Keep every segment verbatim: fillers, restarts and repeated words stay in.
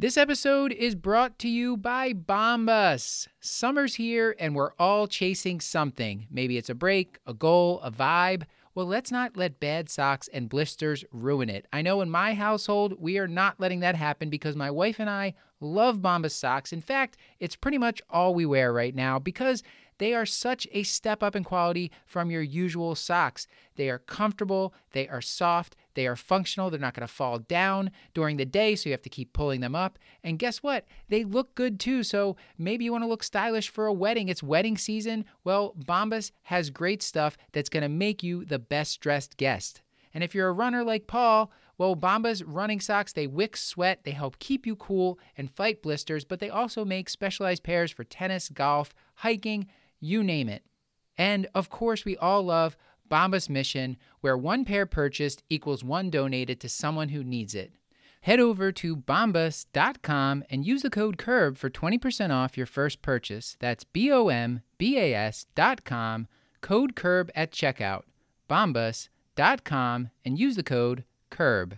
This episode is brought to you by Bombas. Summer's here and we're all chasing something. Maybe it's a break, a goal, a vibe. Well, let's not let bad socks and blisters ruin it. I know in my household, we are not letting that happen because my wife and I love Bombas socks. In fact, it's pretty much all we wear right now because they are such a step up in quality from your usual socks. They are comfortable, they are soft, they are functional, they're not going to fall down during the day, so you have to keep pulling them up. And guess what? They look good too, so maybe you want to look stylish for a wedding. It's wedding season. Well, Bombas has great stuff that's going to make you the best dressed guest. And if you're a runner like Paul, well, Bombas running socks, they wick sweat, they help keep you cool and fight blisters, but they also make specialized pairs for tennis, golf, hiking, you name it. And of course, we all love Bombas' mission, where one pair purchased equals one donated to someone who needs it. Head over to bombas dot com and use the code CURB for twenty percent off your first purchase. That's B O M B A S dot com, code CURB at checkout. bombas dot com and use the code CURB.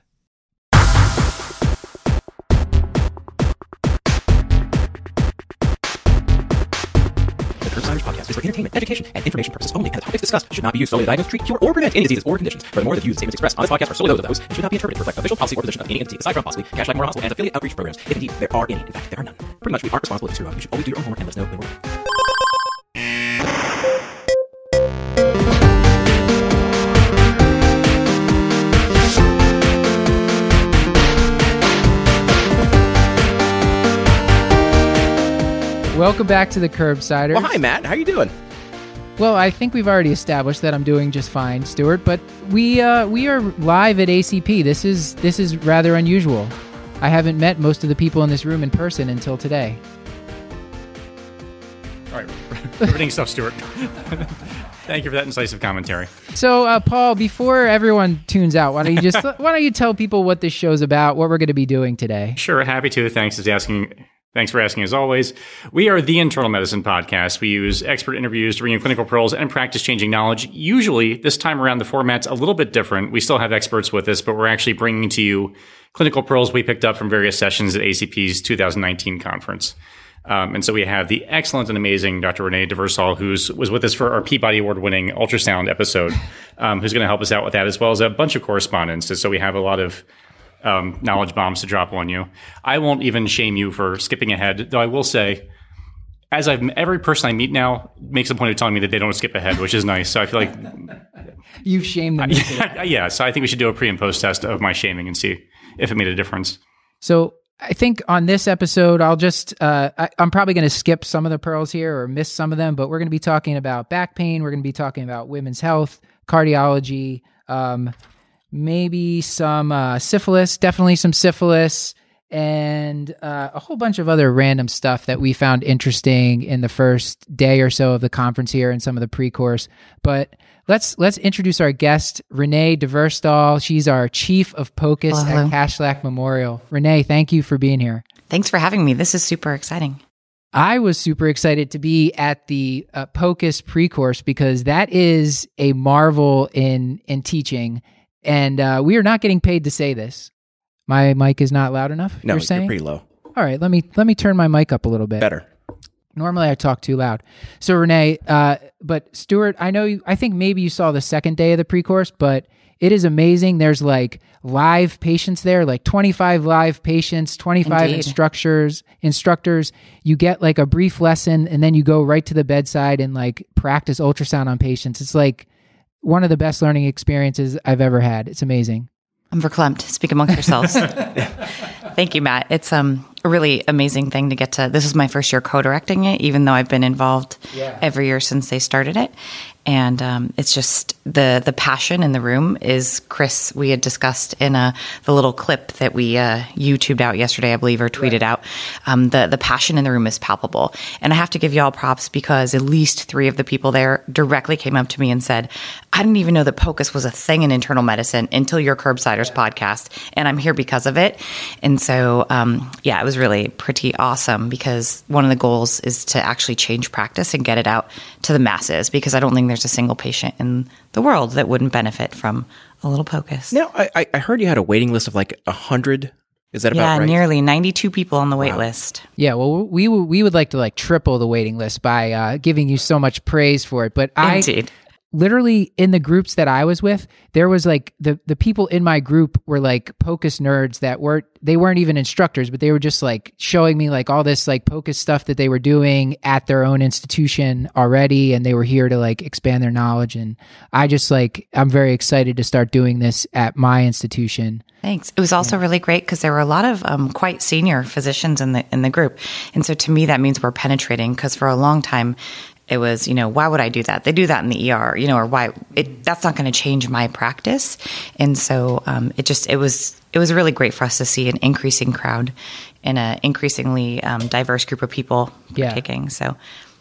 Curbsiders podcast is for entertainment, education, and information purposes only, and the topics discussed should not be used solely to diagnose, treat, cure, or prevent any diseases or conditions. Furthermore, the views and statements expressed on this podcast are solely those of the host and should not be interpreted to reflect the official policy or position of any entity aside from possibly Cash Like More Hospital and affiliate outreach programs. If indeed there are any, in fact, there are none. Pretty much, we aren't responsible if you screw up. You should always do your own homework and let us know when we're wrong. Welcome back to the Curbsiders. Well, hi, Matt. How you doing? Well, I think we've already established that I'm doing just fine, Stuart. But we uh, we are live at A C P. This is this is rather unusual. I haven't met most of the people in this room in person until today. All right, riveting stuff, Stuart. Thank you for that incisive commentary. So, uh, Paul, before everyone tunes out, why don't you just why don't you tell people what this show's about, what we're going to be doing today? Sure, happy to. Thanks for asking. Thanks for asking, as always. We are the Internal Medicine Podcast. We use expert interviews to bring you clinical pearls and practice-changing knowledge. Usually, this time around, the format's a little bit different. We still have experts with us, but we're actually bringing to you clinical pearls we picked up from various sessions at A C P's two thousand nineteen conference. Um, and so we have the excellent and amazing Doctor Renee Diversal, who was with us for our Peabody Award-winning ultrasound episode, um, who's going to help us out with that, as well as a bunch of correspondence. So we have a lot of Um, knowledge bombs to drop on you. I won't even shame you for skipping ahead, though I will say, as I've every person I meet now makes a point of telling me that they don't skip ahead, which is nice. So I feel like you've shamed them. Yeah, yeah, so I think we should do a pre and post test of my shaming and see if it made a difference. So I think on this episode, I'll just uh, I, I'm probably going to skip some of the pearls here or miss some of them, but we're going to be talking about back pain. We're going to be talking about women's health, cardiology. Um, Maybe some uh, syphilis, definitely some syphilis, and uh, a whole bunch of other random stuff that we found interesting in the first day or so of the conference here and some of the pre-course. But let's let's introduce our guest, Renee Diversal. She's our Chief of POCUS Hello. at Kashlak Memorial. Renee, thank you for being here. Thanks for having me. This is super exciting. I was super excited to be at the uh, POCUS pre-course because that is a marvel in in teaching. And uh, we are not getting paid to say this. My mic is not loud enough. No, you're you're saying? pretty low. All right, let me let me turn my mic up a little bit. Better. Normally, I talk too loud. So, Renee, uh, but Stuart, I know you. I think maybe you saw the second day of the pre-course, but it is amazing. There's like live patients there, like twenty-five live patients, twenty-five Indeed. instructors. Instructors. You get like a brief lesson, and then you go right to the bedside and like practice ultrasound on patients. It's like one of the best learning experiences I've ever had. It's amazing. I'm verklempt. Speak amongst yourselves. Thank you, Matt. It's um, a really amazing thing to get to. This is my first year co-directing it, even though I've been involved Yeah. every year since they started it. And um, it's just the the passion in the room is Chris. We had discussed in a the little clip that we uh, YouTubed out yesterday, I believe, or tweeted out. Um, the the passion in the room is palpable, and I have to give you all props because at least three of the people there directly came up to me and said, "I didn't even know that POCUS was a thing in internal medicine until your Curbsiders podcast, and I'm here because of it." And so, um, yeah, it was really pretty awesome because one of the goals is to actually change practice and get it out to the masses. Because I don't think there's a single patient in the world that wouldn't benefit from a little POCUS. Now, I, I heard you had a waiting list of like a hundred Is that about Yeah, right? nearly ninety-two people on the wait list. Yeah, well, we w- we would like to like triple the waiting list by uh, giving you so much praise for it. But I Indeed. literally in the groups that I was with, there was like the the people in my group were like POCUS nerds that weren't they weren't even instructors, but they were just like showing me like all this like POCUS stuff that they were doing at their own institution already, and they were here to like expand their knowledge. And I just like I'm very excited to start doing this at my institution. Thanks. It was also really great because there were a lot of um, quite senior physicians in the in the group, and so to me that means we're penetrating. Because for a long time, it was, you know, why would I do that? They do that in the E R, you know, or why? It, that's not going to change my practice. And so um, it just it was it was really great for us to see an increasing crowd and an increasingly um, diverse group of people Yeah. partaking. So.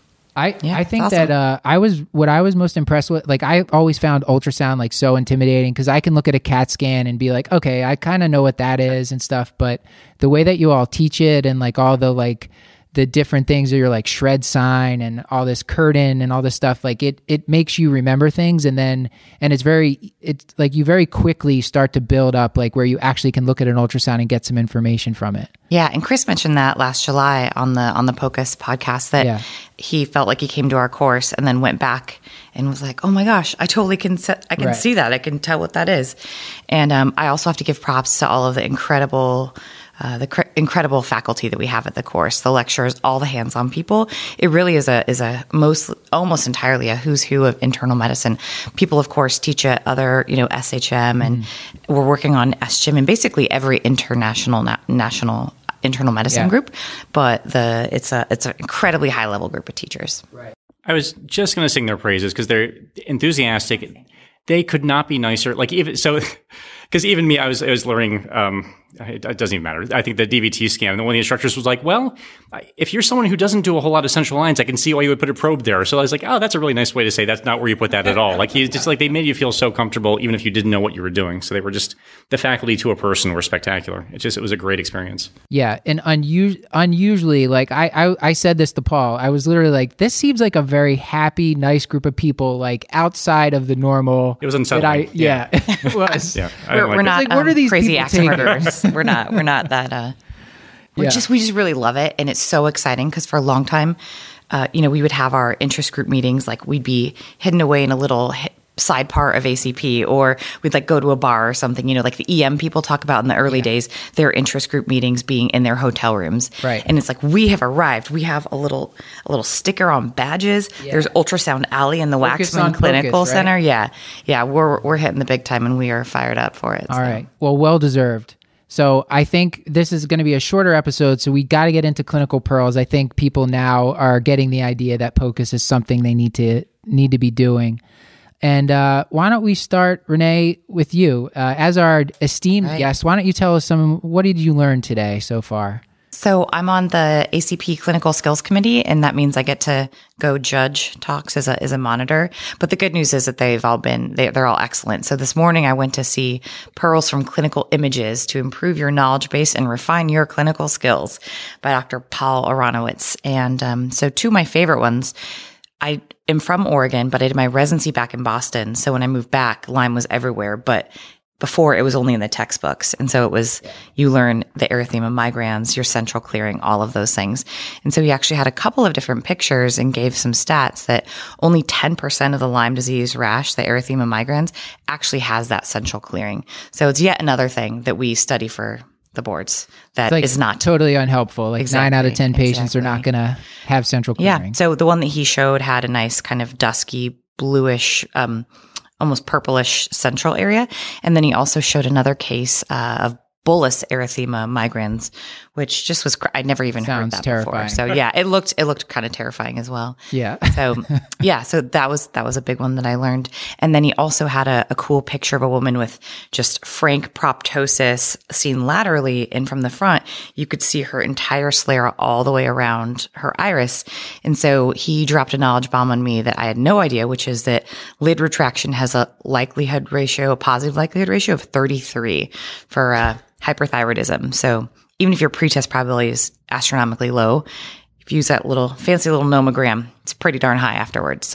I, Yeah, I think it's awesome. that uh, I was what I was most impressed with. Like I always found ultrasound like so intimidating because I can look at a CAT scan and be like, okay, I kind of know what that is and stuff. But the way that you all teach it and like all the like the different things that you're like shred sign and all this curtain and all this stuff, like it it makes you remember things, and then and it's very it's like you very quickly start to build up like where you actually can look at an ultrasound and get some information from it. Yeah, and Chris mentioned that last July on the on the POCUS podcast that Yeah. he felt like he came to our course and then went back and was like, "Oh my gosh, I totally can set, I can Right. see that. I can tell what that is." And um, I also have to give props to all of the incredible. Uh, the cr- incredible faculty that we have at the course, the lecturers, all the hands-on people. It really is a is a most almost entirely a who's who of internal medicine. People, of course, teach at other you know S H M, and we're working on S G I M and basically every international na- national internal medicine Yeah. group. But the it's a it's an incredibly high level group of teachers. I was just going to sing their praises because they're enthusiastic. They could not be nicer. Like even so, because even me, I was I was learning. Um, it, it doesn't even matter. I think the D V T scan. And one of the instructors was like, "Well, if you're someone who doesn't do a whole lot of central lines, I can see why you would put a probe there." So I was like, "Oh, that's a really nice way to say that's not where you put that at all." Like he just like they made you feel so comfortable, even if you didn't know what you were doing. So they were just the faculty to a person were spectacular. It just it was a great experience. Yeah, and unusually, unusually, like I, I, I said this to Paul. I was literally like, "This seems like a very happy, nice group of people, like outside of the normal." It was unsettling. that I, yeah, it was. Yeah, I We're, didn't like we're it. not Like, what um, are these crazy people axe taking? murderers. we're not. We're not that. Uh, we Yeah. just we just really love it, and it's so exciting because for a long time, uh, you know, we would have our interest group meetings. Like we'd be hidden away in a little hi- side part of A C P, or we'd like go to a bar or something. You know, like the E M people talk about in the early days, their interest group meetings being in their hotel rooms. Right. And it's like we have arrived. We have a little a little sticker on badges. There's Ultrasound Alley in the Focus Waxman on Clinical focus, right? Center. Yeah, yeah, we're we're hitting the big time, and we are fired up for it. All so. right. Well, well deserved. So I think this is going to be a shorter episode. So we got to get into clinical pearls. I think people now are getting the idea that POCUS is something they need to need to be doing. And uh, why don't we start, Renee, with you uh, as our esteemed Right. guest? Why don't you tell us some? What did you learn today so far? So I'm on the A C P Clinical Skills Committee, and that means I get to go judge talks as a as a monitor. But the good news is that they've all been they, they're all excellent. So this morning I went to see Pearls from Clinical Images to Improve Your Knowledge Base and Refine Your Clinical Skills by Doctor Paul Aronowitz. And um, so two of my favorite ones. I am from Oregon, but I did my residency back in Boston. So when I moved back, Lyme was everywhere, but before it was only in the textbooks. And so it was, you learn the erythema migrans, your central clearing, all of those things. And so he actually had a couple of different pictures and gave some stats that only ten percent of the Lyme disease rash, the erythema migrans, actually has that central clearing. So it's yet another thing that we study for the boards that Like is not totally unhelpful. Like Exactly, nine out of ten patients are not exactly. going to have central Yeah. clearing. So the one that he showed had a nice kind of dusky bluish, um, almost purplish central area. And then he also showed another case uh, of bullous erythema migrans, which just was, cr- I'd never even Sounds heard that terrifying. before. So yeah, it looked, it looked kind of terrifying as well. Yeah. So yeah, so that was, that was a big one that I learned. And then he also had a, a cool picture of a woman with just frank proptosis seen laterally, and from the front, you could see her entire sclera all the way around her iris. And so he dropped a knowledge bomb on me that I had no idea, which is that lid retraction has a likelihood ratio, a positive likelihood ratio of thirty-three for uh, hyperthyroidism. So even if your pretest probability is astronomically low, if you use that little fancy little nomogram, it's pretty darn high afterwards. So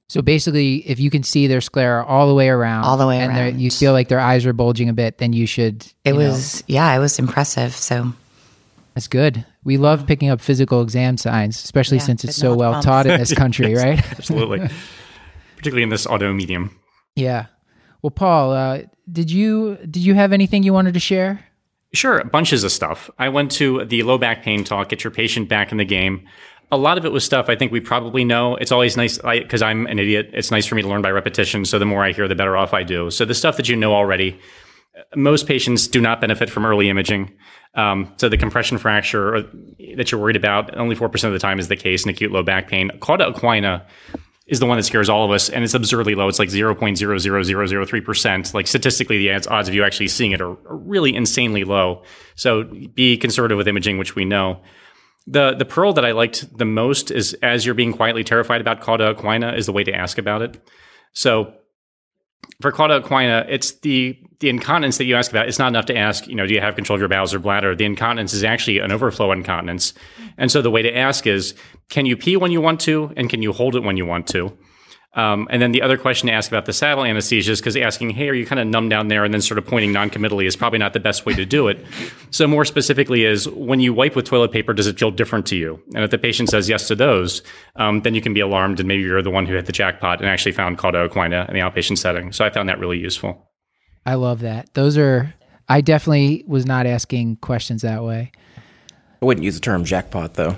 So basically, if you can see their sclera all the way around, All the way and they're- around. you feel like their eyes are bulging a bit, then you should. It you know, was, yeah, it was impressive. So that's good. We love picking up physical exam signs, especially Yeah, since it's good so knowledge well bombs. taught in this country, right? Absolutely. Particularly in this auto medium. Yeah. Well, Paul, uh, did you did you have anything you wanted to share? Sure, bunches of stuff. I went to the low back pain talk, get your patient back in the game. A lot of it was stuff I think we probably know. It's always nice, because I'm an idiot, it's nice for me to learn by repetition. So the more I hear, the better off I do. So the stuff that you know already, most patients do not benefit from early imaging. Um, so the compression fracture that you're worried about, only four percent of the time is the case in acute low back pain. Cauda equina is the one that scares all of us, and it's absurdly low. It's like zero point zero zero zero zero three percent. Like statistically, the odds of you actually seeing it are, are really insanely low. So be conservative with imaging, which we know. The the pearl that I liked the most is, as you're being quietly terrified about Cauda equina, is the way to ask about it. So for Cauda equina, it's the the incontinence that you ask about. It's not enough to ask, you know, do you have control of your bowels or bladder? The incontinence is actually an overflow incontinence. And so the way to ask is, can you pee when you want to, and can you hold it when you want to? Um, and then the other question to ask about the saddle anesthesia is, because asking, hey, are you kind of numb down there, and then sort of pointing noncommittally is probably not the best way to do it. So more specifically is, when you wipe with toilet paper, does it feel different to you? And if the patient says yes to those, um, then you can be alarmed, and maybe you're the one who hit the jackpot and actually found Cauda equina in the outpatient setting. So I found that really useful. I love that. Those are. I definitely was not asking questions that way. I wouldn't use the term jackpot, though.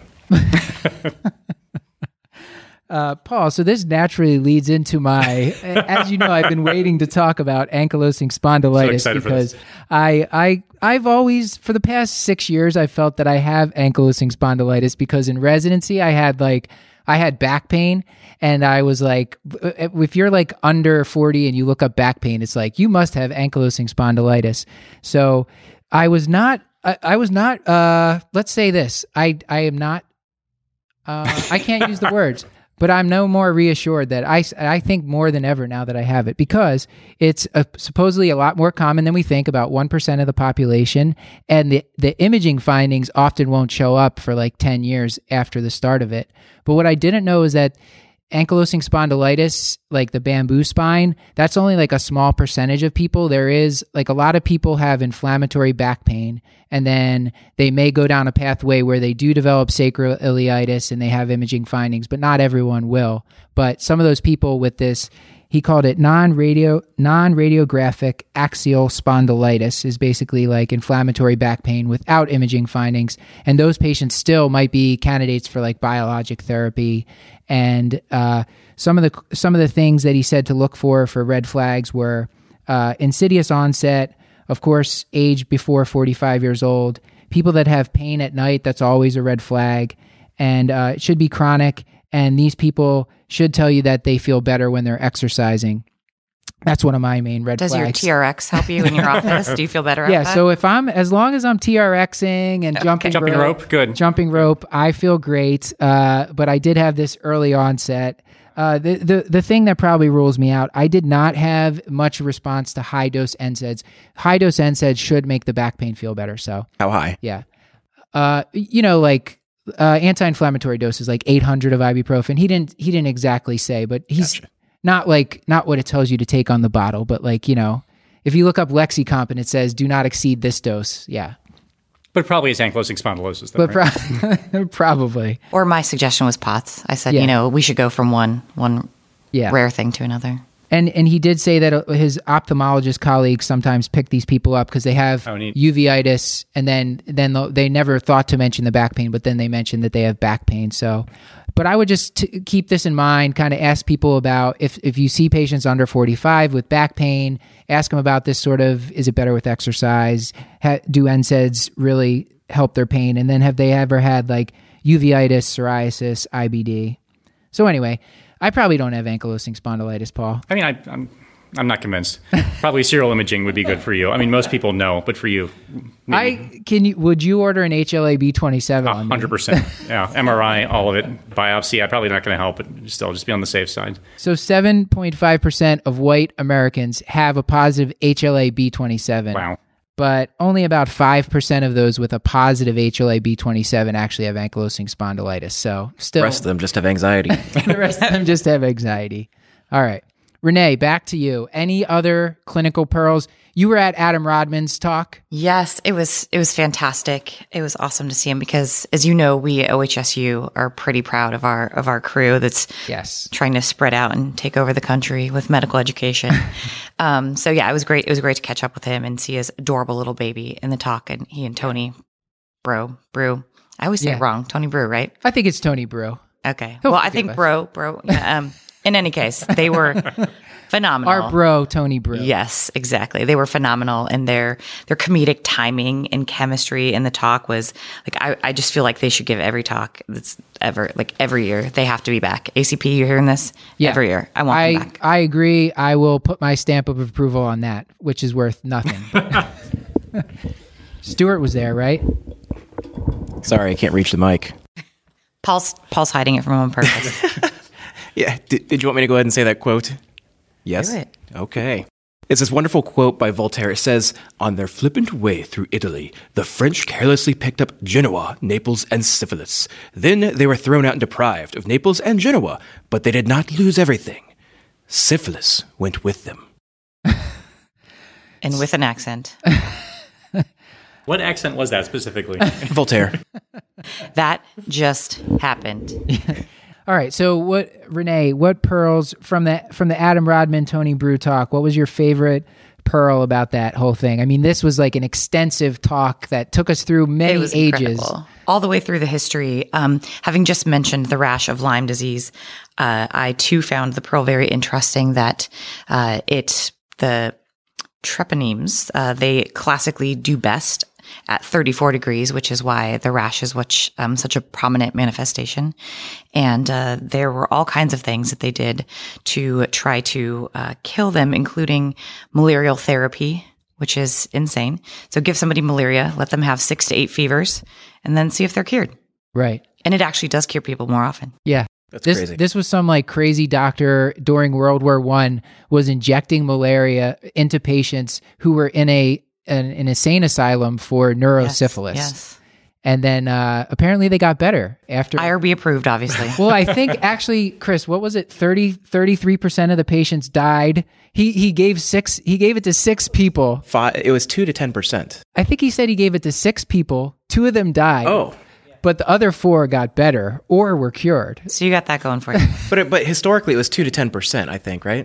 Uh, Paul, so this naturally leads into my, as you know, I've been waiting to talk about ankylosing spondylitis So excited for because this. I, I, I've always, for the past six years, I felt that I have ankylosing spondylitis because in residency I had like, I had back pain, and I was like, if you're like under forty and you look up back pain, it's like, you must have ankylosing spondylitis. So I was not, I, I was not, uh, let's say this, I, I am not, uh, I can't use the words. But I'm no more reassured that I, I think more than ever now that I have it, because it's a, supposedly a lot more common than we think, about one percent of the population. And the, the imaging findings often won't show up for like ten years after the start of it. But what I didn't know is that ankylosing spondylitis, like the bamboo spine, that's only like a small percentage of people. There is like a lot of people have inflammatory back pain, and then they may go down a pathway where they do develop sacroiliitis and they have imaging findings, but not everyone will. But some of those people with this, he called it non-radio, non-radiographic axial spondylitis, is basically like inflammatory back pain without imaging findings. And those patients still might be candidates for like biologic therapy. And uh, some of the some of the things that he said to look for for red flags were uh, insidious onset, of course, age before forty-five years old, people that have pain at night, that's always a red flag, and uh, it should be chronic. And these people should tell you that they feel better when they're exercising. That's one of my main red Does flags. your T R X help you in your office? Do you feel better? Yeah, after that? so if I'm, as long as I'm TRXing and jumping, Jumping rope, rope, good. jumping rope, I feel great. Uh, but I did have this early onset. Uh, the, the the thing that probably rules me out, I did not have much response to high dose N SAIDs. High dose N SAIDs should make the back pain feel better. So How high? yeah, uh, you know, like uh, anti-inflammatory doses, like eight hundred of ibuprofen. He didn't he didn't exactly say, but he's. Gotcha. Not like, not what it tells you to take on the bottle, but like, you know, if you look up LexiComp and it says, do not exceed this dose. Yeah. But probably it's ankylosing spondylosis, though, But right? pro- probably. Or my suggestion was POTS. I said, Yeah. you know, we should go from one one Yeah. rare thing to another. And and he did say that uh, his ophthalmologist colleagues sometimes pick these people up because they have Oh, neat. uveitis, and then then they'll- they never thought to mention the back pain, but then they mentioned that they have back pain. So, but I would just t- keep this in mind. Kind of ask people about if if you see patients under forty-five with back pain, ask them about this sort of, is it better with exercise? Ha- do N SAIDs really help their pain? And then have they ever had like uveitis, psoriasis, I B D? So anyway. I probably don't have ankylosing spondylitis, Paul. I mean, I, I'm I'm not convinced. Probably serial imaging would be good for you. I mean, most people know, but for you, I can you would you order an H L A B twenty-seven on me? hundred percent. Yeah, M R I, all of it. Biopsy. I'm probably not going to help, but still, just be on the safe side. So seven point five percent of white Americans have a positive H L A B twenty-seven. Wow. But only about five percent of those with a positive H L A B twenty-seven actually have ankylosing spondylitis. So still, The rest of them just have anxiety. the rest of them just have anxiety. All right. Renee, back to you. Any other clinical pearls? You were at Adam Rodman's talk. Yes, it was it was fantastic. It was awesome to see him because, as you know, we at O H S U are pretty proud of our of our crew that's Yes. trying to spread out and take over the country with medical education. um, so yeah, it was great. It was great to catch up with him and see his adorable little baby in the talk. And he and Tony, bro, Brew. I always say Yeah. it wrong. Tony Brew, right? I think it's Tony Brew. Okay. He'll well, I forgive think us. bro, bro. Yeah, um, in any case, they were phenomenal. Our bro, Tony Brew. Yes, exactly. They were phenomenal, and their their comedic timing and chemistry in the talk was like I, I just feel like they should give every talk that's ever like every year they have to be back. A C P, you hearing this? Yeah. Every year, I want I, them back. I agree. I will put my stamp of approval on that, which is worth nothing. Stuart was there, right? Sorry, I can't reach the mic. Paul's Paul's hiding it from him on purpose. Yeah, did, did you want me to go ahead and say that quote? Yes? Do it. Okay. It's this wonderful quote by Voltaire. It says, "On their flippant way through Italy, the French carelessly picked up Genoa, Naples, and syphilis. Then they were thrown out and deprived of Naples and Genoa, but they did not lose everything. Syphilis went with them." And with an accent. What accent was that specifically? Voltaire. That just happened. All right. So, what, Renee? What pearls from the from the Adam Rodman Tony Brew talk? What was your favorite pearl about that whole thing? I mean, this was like an extensive talk that took us through It many was ages. incredible. All the way through the history. Um, having just mentioned the rash of Lyme disease, uh, I too found the pearl very interesting that uh, it, the treponemes, uh, they classically do best at thirty-four degrees, which is why the rash is which, um, such a prominent manifestation. And uh, there were all kinds of things that they did to try to uh, kill them, including malarial therapy, which is insane. So give somebody malaria, let them have six to eight fevers, and then see if they're cured. Right. And it actually does cure people more often. Yeah. That's this, crazy. This was some like crazy doctor during World War One was injecting malaria into patients who were in a an, an insane asylum for neurosyphilis. Yes. And then uh, apparently they got better after. I R B approved, obviously. Well, I think actually, Chris, what was it? thirty, thirty-three percent of the patients died. He he gave six. He gave it to six people. Five, it was two to ten percent. I think he said he gave it to six people. Two of them died. Oh, But the other four got better or were cured. So you got that going for you. but it, but historically it was two to ten percent. I think, right?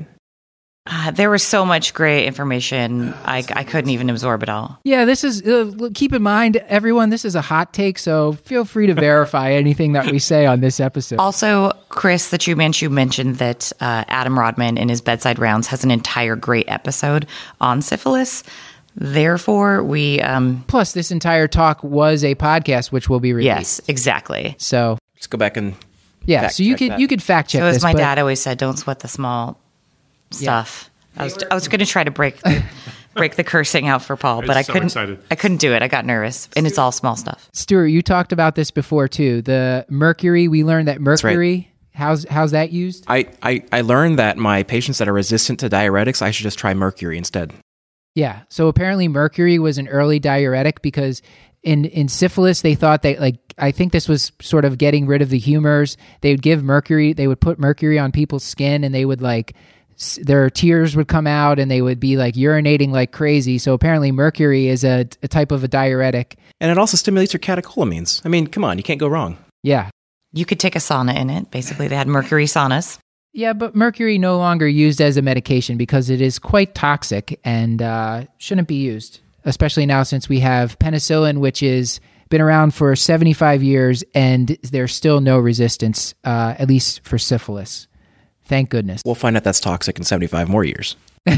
Uh, there was so much great information. I, I couldn't even absorb it all. Yeah, this is, uh, keep in mind, everyone, this is a hot take, so feel free to verify anything that we say on this episode. Also, Chris, the Chu Manchu mentioned that uh, Adam Rodman in his Bedside Rounds has an entire great episode on syphilis. Therefore, we... Um, Plus, this entire talk was a podcast, which will be released. yes, exactly. So, Let's go back and yeah, fact so you check could that. you could fact check So as this. my but- dad always said, don't sweat the small stuff. I was I was going to try to break the, break the cursing out for Paul, but I so couldn't. excited. I couldn't do it. I got nervous, and it's all small stuff. Stuart, you talked about this before too. The mercury, we learned that mercury, how's how's that used? I, I, I learned that my patients that are resistant to diuretics, I should just try mercury instead. Yeah. So apparently mercury was an early diuretic because in, in syphilis, they thought that, like, I think this was sort of getting rid of the humors. They would give mercury, they would put mercury on people's skin and they would like, s- their tears would come out and they would be like urinating like crazy. So apparently mercury is a, a type of a diuretic. And it also stimulates your catecholamines. I mean, come on, you can't go wrong. Yeah. You could take a sauna in it. Basically, they had mercury saunas. Yeah, but mercury no longer used as a medication because it is quite toxic and uh, shouldn't be used, especially now since we have penicillin, which is been around for seventy-five years and there's still no resistance, uh, at least for syphilis. Thank goodness. We'll find out that's toxic in seventy-five more years.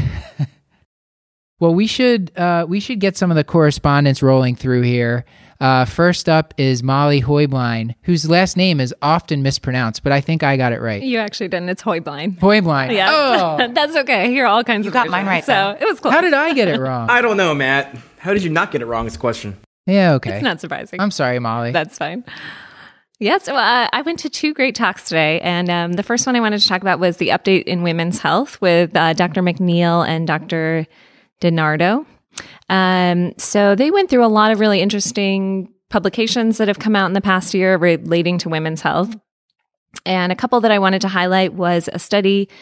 Well, we should uh, we should get some of the correspondence rolling through here. Uh, first up is Molly Hoybline, whose last name is often mispronounced, but I think I got it right. You actually didn't. It's Hoybline. Hoybline. Yeah, Oh, that's okay. I hear all kinds You of got mine versions, right, so it was close. how did I get it wrong? I don't know, Matt. How did you not get it wrong is the question. Yeah, okay. It's not surprising. I'm sorry, Molly. That's fine. Yes, well, uh, I went to two great talks today, and um, the first one I wanted to talk about was the update in women's health with uh, Doctor McNeil and Doctor DiNardo. Um, so they went through a lot of really interesting publications that have come out in the past year relating to women's health. And a couple that I wanted to highlight was a study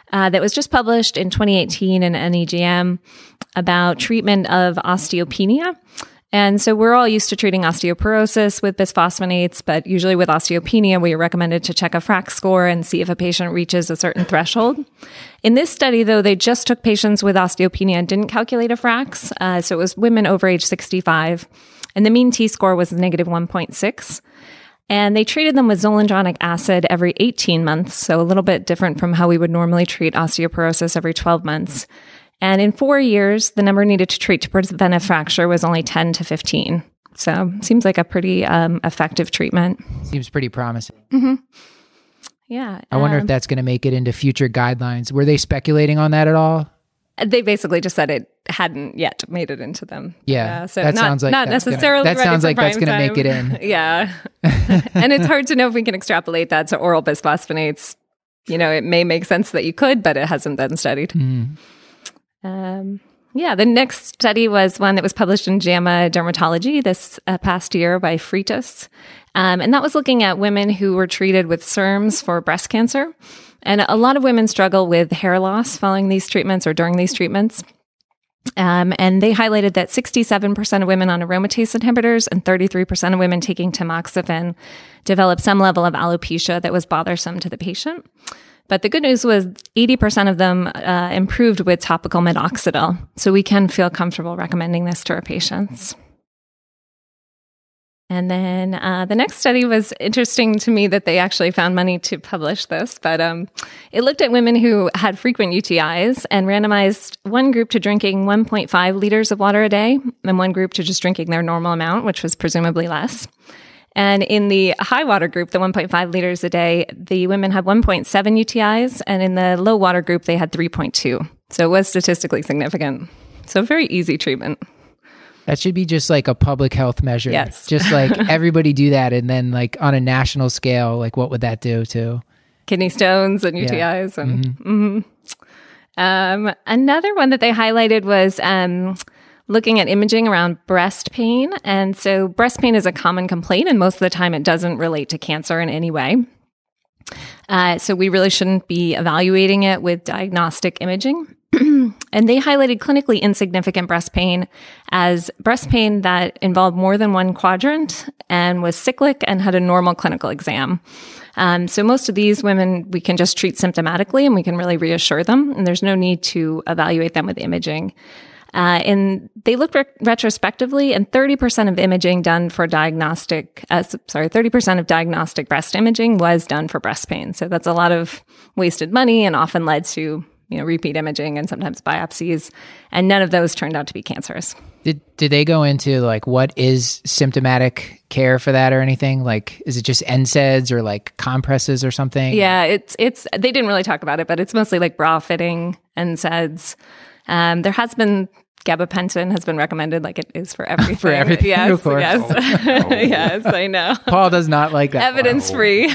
uh, that was just published in twenty eighteen in N E J M about treatment of osteopenia. And so we're all used to treating osteoporosis with bisphosphonates, but usually with osteopenia, we are recommended to check a F R A C score and see if a patient reaches a certain threshold. In this study, though, they just took patients with osteopenia and didn't calculate a F R A C. Uh, so it was women over age sixty-five. And the mean T-score was negative one point six. And they treated them with zoledronic acid every eighteen months, so a little bit different from how we would normally treat osteoporosis every twelve months. And in four years, the number needed to treat to prevent a fracture was only ten to fifteen. So seems like a pretty um, effective treatment. Seems pretty promising. Mm-hmm. Yeah. I wonder um, if that's going to make it into future guidelines. Were they speculating on that at all? They basically just said it hadn't yet made it into them. Yeah. Uh, so that not, sounds like not that's necessarily Gonna, that ready sounds for like that's prime going to make it time. in. Yeah. And it's hard to know if we can extrapolate that to oral bisphosphonates. You know, it may make sense that you could, but it hasn't been studied. Mm. Um, yeah, the next study was one that was published in JAMA Dermatology this uh, past year by Freitas. Um, and that was looking at women who were treated with S E R Ms for breast cancer. And a lot of women struggle with hair loss following these treatments or during these treatments. Um, and they highlighted that sixty-seven percent of women on aromatase inhibitors and thirty-three percent of women taking tamoxifen developed some level of alopecia that was bothersome to the patient. But the good news was eighty percent of them uh, improved with topical minoxidil. So we can feel comfortable recommending this to our patients. And then uh, the next study was interesting to me that they actually found money to publish this, but um, it looked at women who had frequent U T Is and randomized one group to drinking one point five liters of water a day and one group to just drinking their normal amount, which was presumably less. And in the high water group, the one point five liters a day, the women had one point seven U T Is, and in the low water group, they had three point two. So it was statistically significant. So very easy treatment. That should be just like a public health measure. Yes. Just like everybody do that. And then like on a national scale, like what would that do to kidney stones and U T Is? Yeah. And Mm-hmm. mm-hmm. um, another one that they highlighted was um, looking at imaging around breast pain. And so breast pain is a common complaint, and most of the time it doesn't relate to cancer in any way. Uh, so we really shouldn't be evaluating it with diagnostic imaging. And they highlighted clinically insignificant breast pain as breast pain that involved more than one quadrant and was cyclic and had a normal clinical exam. Um, so most of these women, we can just treat symptomatically and we can really reassure them. And there's no need to evaluate them with imaging. Uh, and they looked re- retrospectively, and thirty percent of imaging done for diagnostic, uh, sorry, thirty percent of diagnostic breast imaging was done for breast pain. So that's a lot of wasted money and often led to, you know, repeat imaging and sometimes biopsies. And none of those turned out to be cancerous. Did did they go into like what is symptomatic care for that or anything? Like, is it just N SAIDs or like compresses or something? Yeah, it's it's. They didn't really talk about it, but it's mostly like bra fitting and N SAIDs. Um, there has been gabapentin has been recommended, like it is for everything. For everything, yes, of course. yes, Oh. yes. I know. Paul does not like that. Evidence free.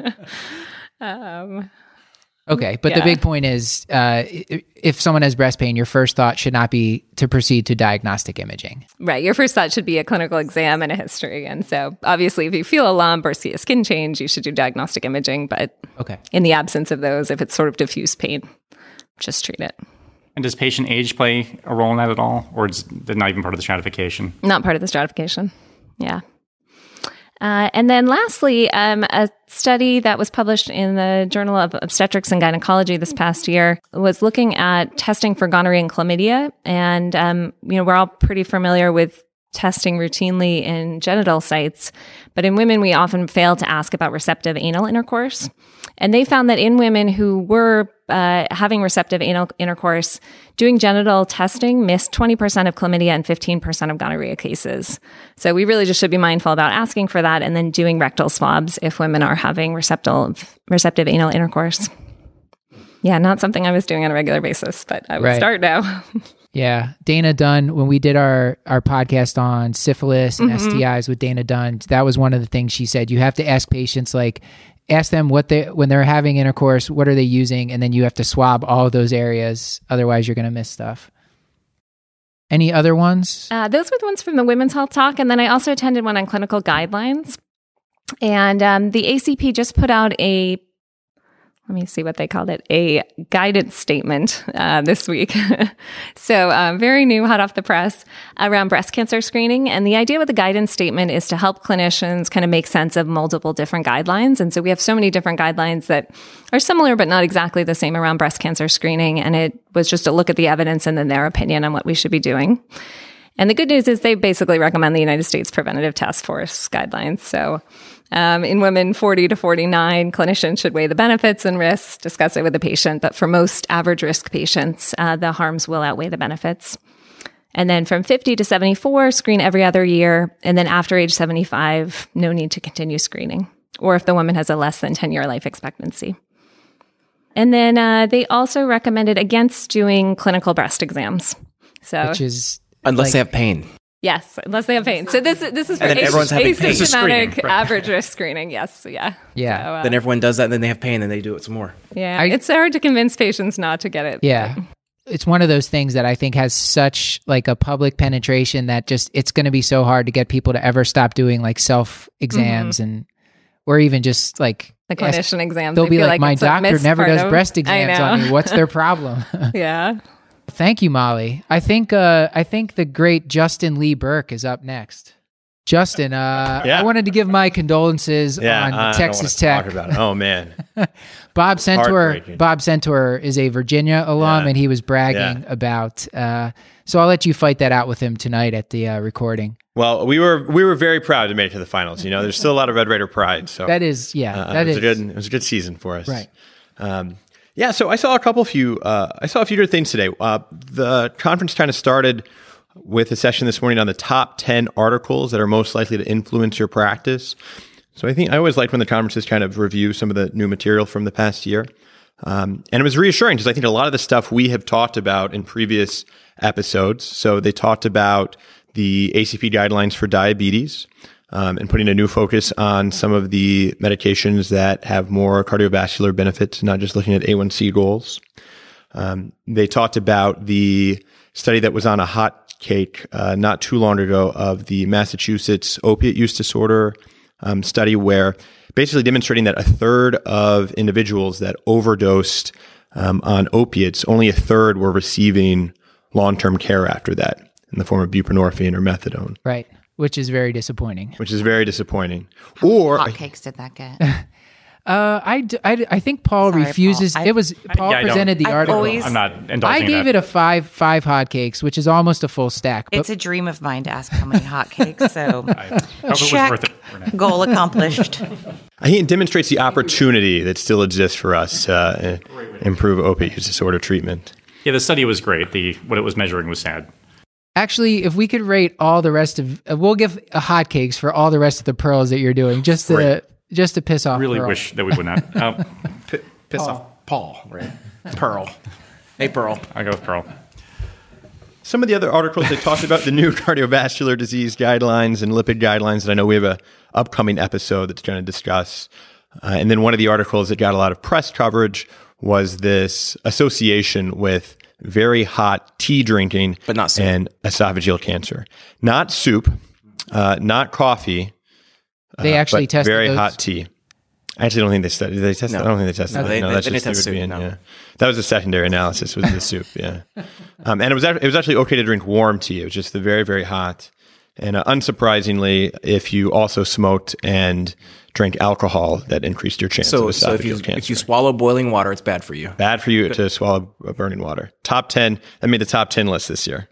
um, Okay, but Yeah. the big point is, uh, i- if someone has breast pain, your first thought should not be to proceed to diagnostic imaging. Right. Your first thought should be a clinical exam and a history. And so obviously if you feel a lump or see a skin change, you should do diagnostic imaging. But Okay. in the absence of those, if it's sort of diffuse pain, just treat it. And does patient age play a role in that at all? Or is that not even part of the stratification? Not part of the stratification. Yeah. Uh, and then lastly, um, a study that was published in the Journal of Obstetrics and Gynecology this past year was looking at testing for gonorrhea and chlamydia. And, um, you know, we're all pretty familiar with testing routinely in genital sites, but in women, we often fail to ask about receptive anal intercourse. And they found that in women who were uh, having receptive anal intercourse, doing genital testing missed twenty percent of chlamydia and fifteen percent of gonorrhea cases. So we really just should be mindful about asking for that and then doing rectal swabs if women are having receptive, receptive anal intercourse. Yeah, not something I was doing on a regular basis, but I would Right. start now. Yeah. Dana Dunn, when we did our, our podcast on syphilis and Mm-hmm. S T Is with Dana Dunn, that was one of the things she said. You have to ask patients, like, ask them what they, when they're having intercourse, what are they using? And then you have to swab all of those areas. Otherwise, you're going to miss stuff. Any other ones? Uh, those were the ones from the Women's Health Talk. And then I also attended one on clinical guidelines. And um, the A C P just put out a, let me see what they called it, a guidance statement uh, this week. so um, very new, hot off the press, around breast cancer screening. And the idea with the guidance statement is to help clinicians kind of make sense of multiple different guidelines. And so we have so many different guidelines that are similar, but not exactly the same around breast cancer screening. And it was just a look at the evidence and then their opinion on what we should be doing. And the good news is they basically recommend the United States Preventative Task Force guidelines. So um, in women forty to forty-nine, clinicians should weigh the benefits and risks, discuss it with the patient. But for most average risk patients, uh, the harms will outweigh the benefits. And then from fifty to seventy-four, screen every other year. And then after age seventy-five, no need to continue screening, or if the woman has a less than ten-year life expectancy. And then uh, they also recommended against doing clinical breast exams. So, Which is Unless like, they have pain. Yes, unless they have pain. So this this is for And then as- everyone's having pain. This is screening, asymptomatic right. average risk screening. Yes, yeah, Yeah. So, uh, Then everyone does that, and then they have pain, and they do it some more. yeah. I- It's hard to convince patients not to get it. Yeah. It's one of those things that I think has such like a public penetration that just it's going to be so hard to get people to ever stop doing like self exams Mm-hmm. and or even just like The ask- clinician exams. They'll they be feel like, my it's a doctor missed never part does of- breast I exams know. on me. What's their problem? Yeah. Thank you, Molly. I think uh, I think the great Justin Lee Burke is up next. Justin, uh, Yeah. I wanted to give my condolences Yeah, on I Texas don't wanna Tech. talk about it. Oh man, Bob Centaur. Heartbreaking. Bob Centaur is a Virginia alum, Yeah. and he was bragging Yeah. about. Uh, so I'll let you fight that out with him tonight at the uh, recording. well we were we were very proud to make it to the finals. You know, there's still a lot of Red Raider pride. So That is, yeah, uh, that it was is a good it was a good season for us. Right. Um, yeah. So I saw a couple few uh, I saw a few different things today. Uh, the conference kind of started with a session this morning on the top ten articles that are most likely to influence your practice. So I think I always like when the conferences kind of review some of the new material from the past year. Um, and it was reassuring because I think a lot of the stuff we have talked about in previous episodes. So they talked about the A C P guidelines for diabetes um, and putting a new focus on some of the medications that have more cardiovascular benefits, not just looking at A one C goals. Um, they talked about the study that was on a hot cake uh, not too long ago of the Massachusetts opiate use disorder um, study, where basically demonstrating that a third of individuals that overdosed um, on opiates, only a third were receiving long-term care after that in the form of buprenorphine or methadone, right, which is very disappointing. which is very disappointing. Or Hotcakes did that get? Uh, I, d- I, d- I think Paul Sorry, refuses. Paul. I- it was Paul yeah, I don't- presented the I article. always- I'm not indulging I in gave that. it a five five hotcakes, which is almost a full stack. But It's a dream of mine to ask how many hotcakes. So I hope it was check. worth it. Or not. Goal accomplished. I think it demonstrates the opportunity that still exists for us to uh, improve opiate use disorder treatment. Yeah, the study was great. The what it was measuring was sad. actually, if we could rate all the rest of, uh, we'll give a hotcakes for all the rest of the pearls that you're doing, just to Great. just to piss off. Really Pearl. wish that we would not. Um, P- piss off Paul, right? Pearl. Hey, Pearl. I'll go with Pearl. Some of the other articles they talked about the new cardiovascular disease guidelines and lipid guidelines that I know we have a upcoming episode that's going to discuss. Uh, and then one of the articles that got a lot of press coverage was this association with very hot tea drinking But not soup. and esophageal cancer. Not soup, uh, not coffee, They uh, actually but tested very those? hot tea. I actually don't think they studied. Did they test? No. I don't think they tested. No, that. they- no, they- that's they just didn't test liquid soup, being, no. yeah. That was the secondary analysis. Was the soup? Yeah, um, and it was act- it was actually okay to drink warm tea. It was just the very very hot. And uh, unsurprisingly, if you also smoked and drank alcohol, that increased your chance So, of so if you esophageal cancer. if you swallow boiling water, it's bad for you. Bad for you to swallow uh, burning water. Top ten. That made the top ten list this year.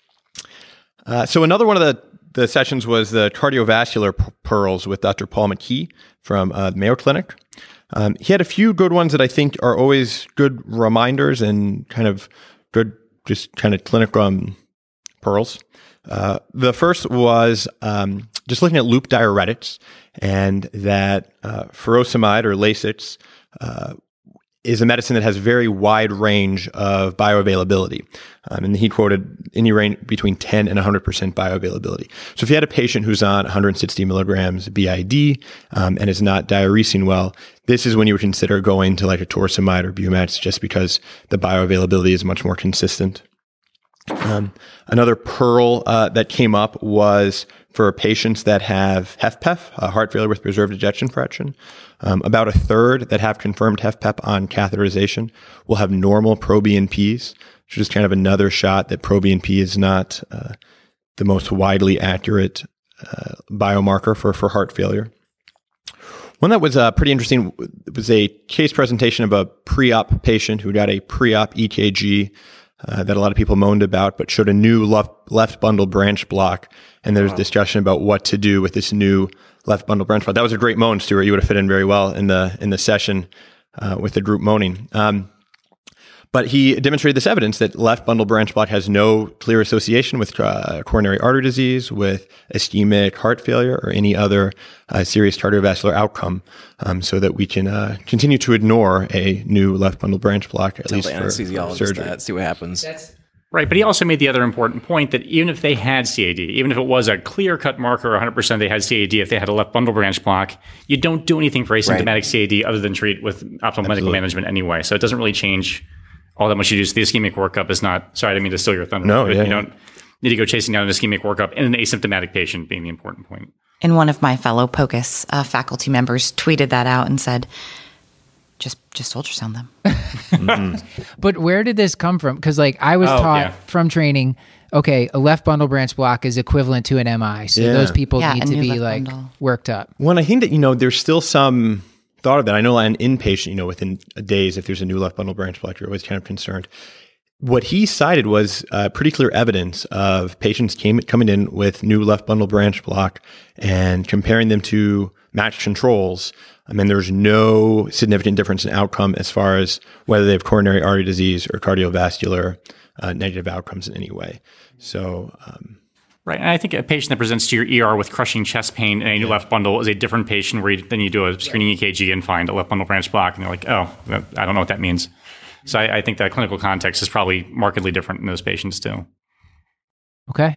Uh, so another one of the, the sessions was the cardiovascular p- pearls with Doctor Paul McKee from uh, Mayo Clinic. Um, he had a few good ones that I think are always good reminders and kind of good, just kind of clinical um, pearls. Uh, the first was um, just looking at loop diuretics and that uh, furosemide or Lasix uh, is a medicine that has very wide range of bioavailability. Um, and he quoted any range between ten and one hundred percent bioavailability. So if you had a patient who's on one hundred sixty milligrams B I D um, and is not diuresing well, this is when you would consider going to like a torsemide or Bumax just because the bioavailability is much more consistent. Um, another pearl uh, that came up was for patients that have HFpEF, uh, heart failure with preserved ejection fraction. Um, about a third that have confirmed HFpEF on catheterization will have normal proBNPs, which is kind of another shot that proBNP is not uh, the most widely accurate uh, biomarker for, for heart failure. One that was uh, pretty interesting was a case presentation of a pre-op patient who got a pre-op E K G uh, that a lot of people moaned about, but showed a new left, left bundle branch block. And there's discussion about what to do with this new left bundle branch block. That was a great moan, Stuart. You would have fit in very well in the in the session uh, with the group moaning. Um, But he demonstrated this evidence that left bundle branch block has no clear association with uh, coronary artery disease, with ischemic heart failure, or any other uh, serious cardiovascular outcome, um, so that we can uh, continue to ignore a new left bundle branch block, at Tell least the for, for anesthesiologist surgery. that, see what happens. That's Right, but he also made the other important point that even if they had C A D, even if it was a clear-cut marker, one hundred percent they had C A D, if they had a left bundle branch block, you don't do anything for asymptomatic Right. C A D other than treat with optimal medical management anyway. So it doesn't really change all that much you do. So the ischemic workup is not, sorry, I didn't mean to steal your thunder. No, but yeah, you yeah. don't need to go chasing down an ischemic workup in an asymptomatic patient being the important point. And one of my fellow POCUS uh, faculty members tweeted that out and said, just just ultrasound them. But where did this come from? Because like I was Oh, taught yeah. from training, okay, a left bundle branch block is equivalent to an M I. So Yeah. those people Yeah, need a to new be left like bundle. worked up. One, I think that, you know, there's still some thought of that. I know an inpatient, you know, within days, if there's a new left bundle branch block, you're always kind of concerned. What he cited was uh, pretty clear evidence of patients came, coming in with new left bundle branch block and comparing them to matched controls. I mean, there's no significant difference in outcome as far as whether they have coronary artery disease or cardiovascular uh, negative outcomes in any way. So, um, Right, and I think a patient that presents to your E R with crushing chest pain and a new left bundle is a different patient where you, then you do a screening E K G and find a left bundle branch block, and you're like, oh, that, I don't know what that means. So I, I think that clinical context is probably markedly different in those patients too. Okay.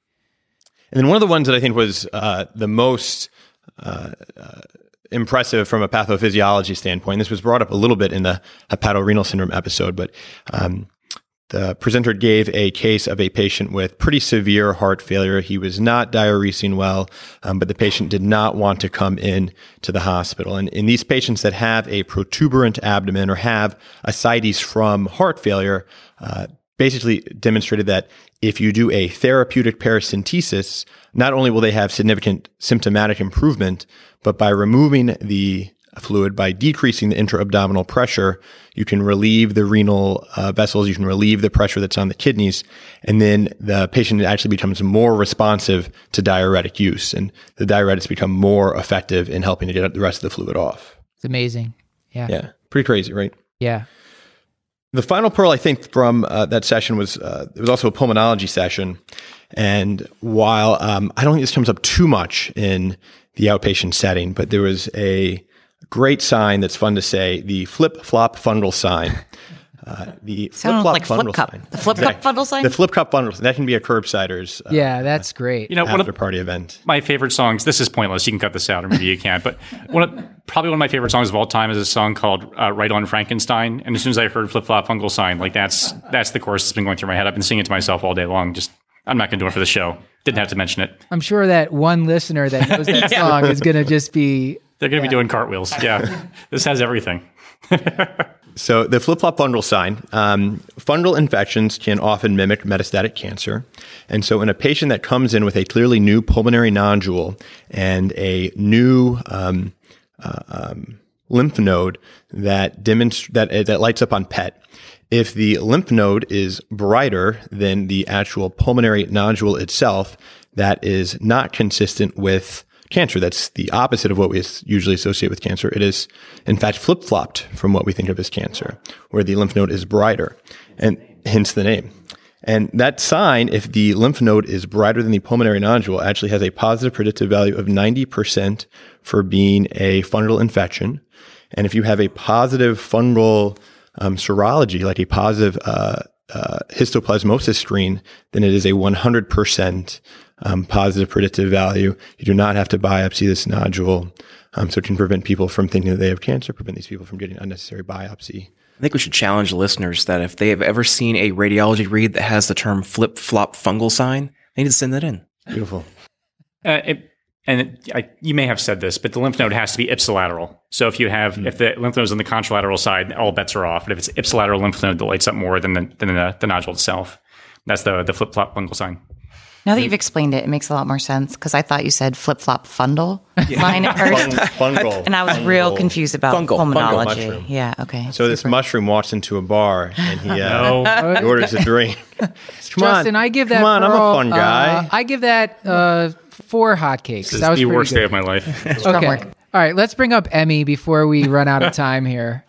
And then one of the ones that I think was uh, the most uh, uh, impressive from a pathophysiology standpoint, this was brought up a little bit in the hepatorenal syndrome episode, but um, the presenter gave a case of a patient with pretty severe heart failure. He was not diuresing well, um, but the patient did not want to come in to the hospital. And in these patients that have a protuberant abdomen or have ascites from heart failure, uh, basically demonstrated that if you do a therapeutic paracentesis, not only will they have significant symptomatic improvement, but by removing the fluid, by decreasing the intra-abdominal pressure, you can relieve the renal uh, vessels, you can relieve the pressure that's on the kidneys, and then the patient actually becomes more responsive to diuretic use, and the diuretics become more effective in helping to get the rest of the fluid off. It's amazing. Yeah. Yeah, pretty crazy, right? Yeah. The final pearl, I think, from uh, that session was uh, it was also a pulmonology session. And while um, I don't think this comes up too much in the outpatient setting, but there was a great sign that's fun to say, the flip-flop fundal sign. Uh, the Sounded flip-flop like flip fundal cup. sign. The flip cup fundal sign? The flip cup fundal sign. That can be a curbsider's uh, Yeah, that's great. You know, one of after party event. my favorite songs, this is pointless, you can cut this out or maybe you can't, but one of, probably one of my favorite songs of all time is a song called uh, Right on Frankenstein. And as soon as I heard Flip Flop Fungal Sign, like that's that's the chorus that's been going through my head. I've been singing it to myself all day long. Just, I'm not going to do it for the show. Didn't have to mention it. I'm sure that one listener that knows that Yeah. song is going to just be They're going to be doing cartwheels. Yeah. This has everything. So the flip-flop fundal sign, um, fungal infections can often mimic metastatic cancer. And so in a patient that comes in with a clearly new pulmonary nodule and a new um, uh, um, lymph node that demonst- that, uh, that lights up on P E T, if the lymph node is brighter than the actual pulmonary nodule itself, that is not consistent with cancer. That's the opposite of what we usually associate with cancer. It is, in fact, flip-flopped from what we think of as cancer, where the lymph node is brighter, and hence the name. And that sign, if the lymph node is brighter than the pulmonary nodule, actually has a positive predictive value of ninety percent for being a fungal infection. And if you have a positive fungal um, serology, like a positive uh, uh, histoplasmosis screen, then it is a one hundred percent Um, positive predictive value. You do not have to biopsy this nodule. Um, so it can prevent people from thinking that they have cancer, prevent these people from getting unnecessary biopsy. I think we should challenge listeners that if they have ever seen a radiology read that has the term flip-flop fungal sign, they need to send that in. Beautiful. Uh, it, and it, I, you may have said this, but the lymph node has to be ipsilateral. So if you have, mm. if the lymph node is on the contralateral side, all bets are off. But if it's ipsilateral lymph node that lights up more than the, than the, the nodule itself, that's the the flip flop fungal sign. Now that you've explained it, it makes a lot more sense because I thought you said flip flop fundal sign at first, fungal, and I was fungal. real confused about Fungal, pulmonology. fungal Yeah, okay. So this mushroom walks into a bar and he, uh, No. he orders a drink. Come Justin, on, I give that. Come on, Pearl, I'm a fun guy. Uh, I give that uh, four hotcakes. This is That was the pretty worst good. day of my life. Okay. work. All right, let's bring up Emmy before we run out of time here.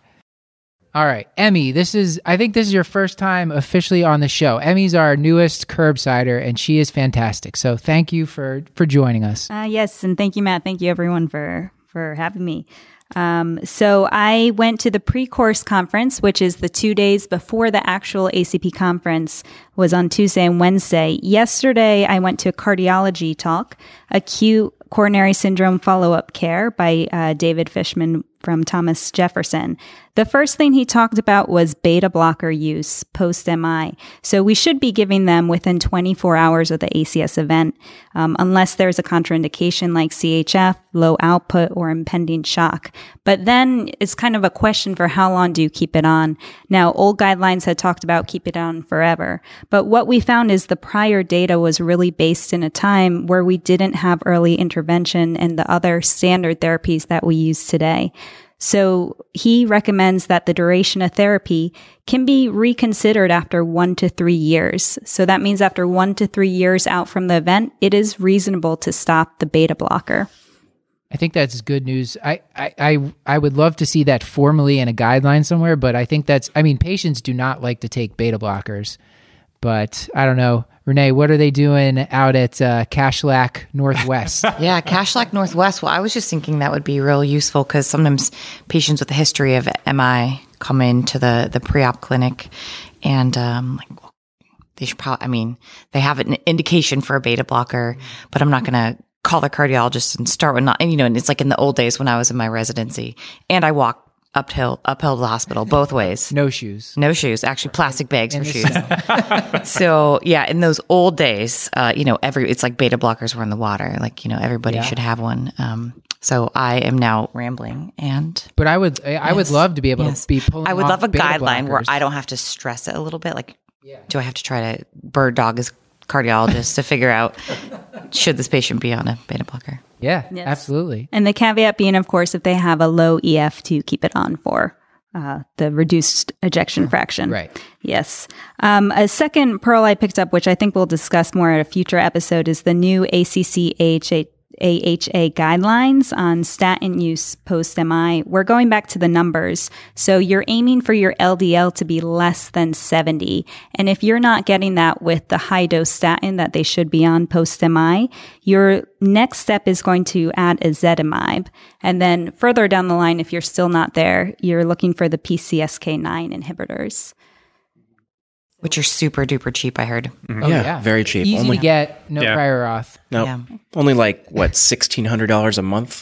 All right, Emmy, this is, I think this is your first time officially on the show. Emmy's our newest curbsider, and she is fantastic. So thank you for, for joining us. Uh, yes, and thank you, Matt. Thank you, everyone, for, for having me. Um, so I went to the pre-course conference, which is the two days before the actual A C P conference was on Tuesday and Wednesday. Yesterday, I went to a cardiology talk, acute coronary syndrome follow-up care by uh, David Fishman from Thomas Jefferson. The first thing he talked about was beta blocker use post-M I. So we should be giving them within twenty-four hours of the A C S event, um, unless there's a contraindication like C H F, low output, or impending shock. But then it's kind of a question for how long do you keep it on? Now, old guidelines had talked about keep it on forever. But what we found is the prior data was really based in a time where we didn't have early intervention and the other standard therapies that we use today. So he recommends that the duration of therapy can be reconsidered after one to three years. So that means after one to three years out from the event, it is reasonable to stop the beta blocker. I think that's good news. I, I, I, I would love to see that formally in a guideline somewhere, but I think that's, I mean, patients do not like to take beta blockers, but I don't know. Renee, what are they doing out at uh, Cashlack Northwest? Yeah, Cashlack Northwest. Well, I was just thinking that would be real useful because sometimes patients with a history of M I come into the, the pre-op clinic and um, like, well, they should probably, I mean, they have an indication for a beta blocker, but I'm not going to call the cardiologist and start with not, and you know, and it's like in the old days when I was in my residency and I walk uphill, uphill to the hospital both ways. No shoes. No shoes, actually plastic bags In for the shoes. So yeah, in those old days, uh, you know, every, it's like beta blockers were in the water. Like, you know, everybody Yeah. should have one. Um, so I am now rambling and. But I would, I would Yes. love to be able Yes. to be pulling I would off love a beta guideline where blockers. I don't have to stress it a little bit. Like, do I have to try to bird dog as cardiologist to figure out should this patient be on a beta blocker? Yeah, Yes. absolutely. And the caveat being, of course, if they have a low E F to keep it on for uh, the reduced ejection fraction. Right. Yes. Um, a second pearl I picked up, which I think we'll discuss more at a future episode, is the new A C C A H A A H A guidelines on statin use post-M I. We're going back to the numbers. So you're aiming for your L D L to be less than seventy. And if you're not getting that with the high-dose statin that they should be on post-M I, your next step is going to add ezetimibe. And then further down the line, if you're still not there, you're looking for the P C S K nine inhibitors. Which are super duper cheap, I heard. Oh, Yeah, yeah. very cheap. Easy Only- to get, no Yeah. prior auth. No, Yeah. only like what sixteen hundred dollars a month.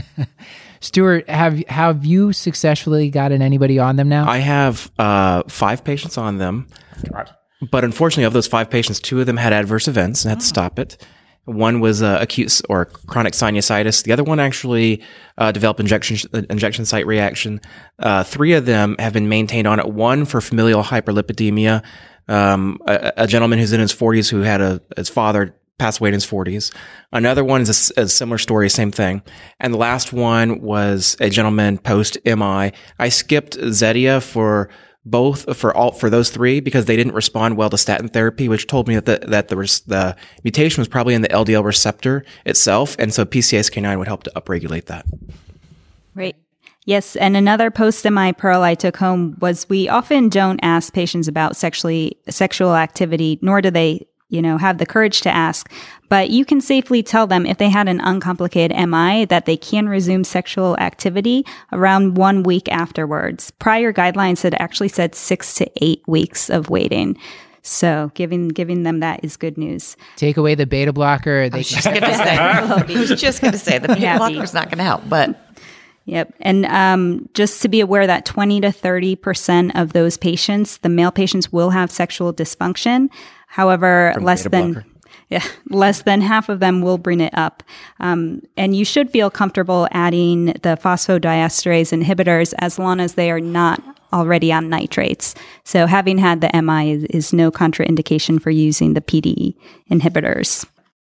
Stuart, have have you successfully gotten anybody on them now? I have uh, five patients on them, but unfortunately, of those five patients, two of them had adverse events and had to stop it. One was uh, acute s- or chronic sinusitis. The other one actually uh, developed injection uh, injection site reaction. Uh, three of them have been maintained on it. One for familial hyperlipidemia. Um, a, a gentleman who's in his forties who had a his father passed away in his forties. Another one is a s- a, similar story, same thing. And the last one was a gentleman post M I. I skipped Zetia for both for all for those three because they didn't respond well to statin therapy, which told me that the, that the res- the mutation was probably in the L D L receptor itself, and so P C S K nine would help to upregulate that. Right. Yes, and another post-M I pearl I took home was we often don't ask patients about sexually sexual activity, nor do they, you know, have the courage to ask. But you can safely tell them if they had an uncomplicated M I that they can resume sexual activity around one week afterwards. Prior guidelines had actually said six to eight weeks of waiting. So giving giving them that is good news. Take away the beta blocker. They I was just going to say, I was just going to say the beta Happy. blocker is not going to help, but Yep. And um, just to be aware that twenty to thirty percent of those patients, the male patients, will have sexual dysfunction. However, From less beta than blocker. yeah, less than half of them will bring it up. Um, and you should feel comfortable adding the phosphodiesterase inhibitors as long as they are not already on nitrates. So having had the M I is, is no contraindication for using the P D E inhibitors.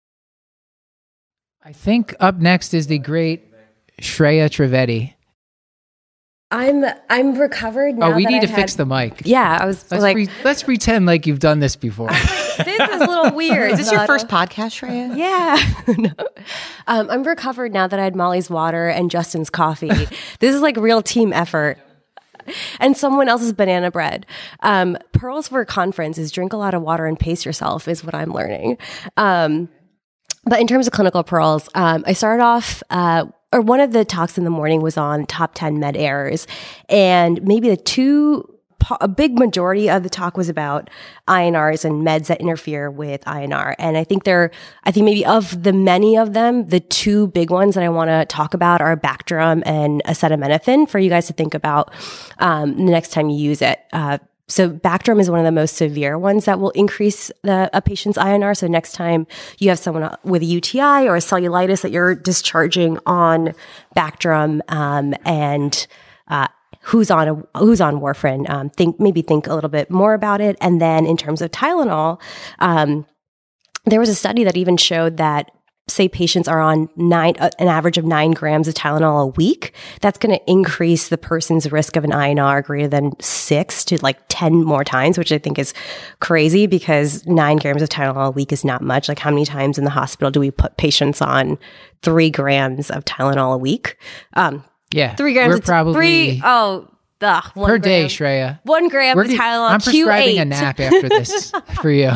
I think up next is the great Shreya Trivedi. I'm I'm recovered now. Oh, we that need I've to fix had, the mic. Yeah, I was Let's, like, pre- let's pretend like you've done this before. this is a little weird. Is this your first podcast, Shreya? Yeah. No. um, I'm recovered now that I had Molly's water and Justin's coffee. This is like real team effort. And someone else's banana bread. Um, pearls for a conference is drink a lot of water and pace yourself is what I'm learning. Um, but in terms of clinical pearls, um, I started off, uh, or one of the talks in the morning was on top ten med errors. And maybe the two, a big majority of the talk was about I N Rs and meds that interfere with I N R. And I think there, I think maybe of the many of them, the two big ones that I want to talk about are Bactrim and acetaminophen for you guys to think about um, the next time you use it. Uh, So Bactrim is one of the most severe ones that will increase the, a patient's I N R. So next time you have someone with a U T I or a cellulitis that you're discharging on Bactrim um, and uh, who's on a, who's on warfarin, um, think maybe think a little bit more about it. And then in terms of Tylenol, um, there was a study that even showed that say patients are on nine, uh, an average of nine grams of Tylenol a week, that's going to increase the person's risk of an I N R greater than six to like ten more times, which I think is crazy because nine grams of Tylenol a week is not much. Like how many times in the hospital do we put patients on three grams of Tylenol a week? Um, Yeah. three grams We're of probably three. Oh, ugh, one per gram. day, Shreya. One gram We're of g- Tylenol. I'm Q prescribing eight. a nap after this for you.